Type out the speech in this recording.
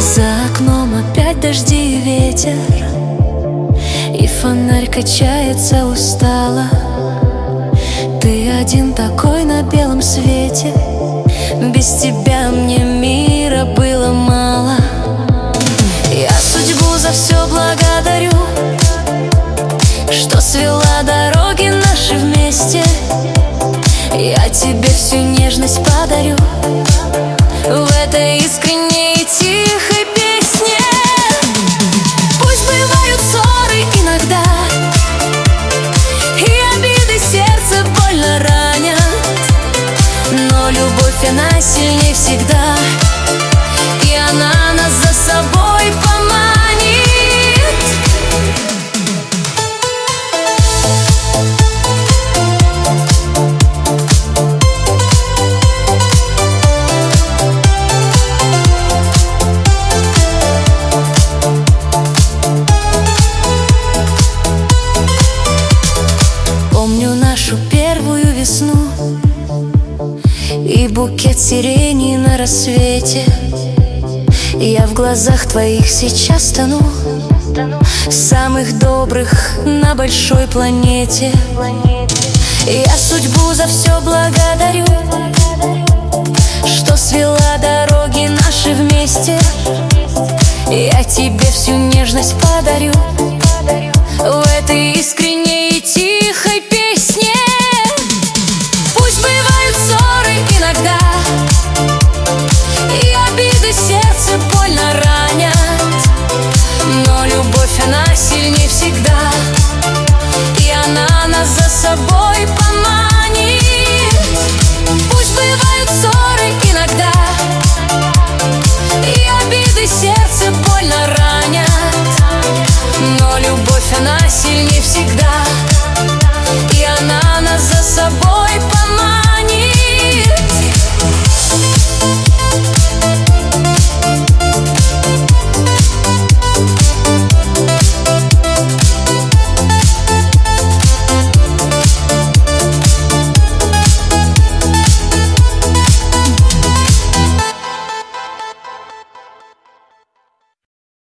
За окном опять дожди и ветер, и фонарь качается устало. Ты один такой на белом свете, без тебя мне мира было мало. Я судьбу за все благодарю, что свела дороги наши вместе. Я тебе всю нежность подарю в этой искренней и тихой песне. Пусть бывают ссоры иногда, и обиды сердце больно ранят, но любовь, она сильней всегда, и она нас за собой поманит. Помню нашу первую весну и букет сирени на рассвете. Я в глазах твоих сейчас тону, самых добрых на большой планете. Я судьбу за все благодарю, что свела дороги наши вместе. Я тебе всю нежность подарю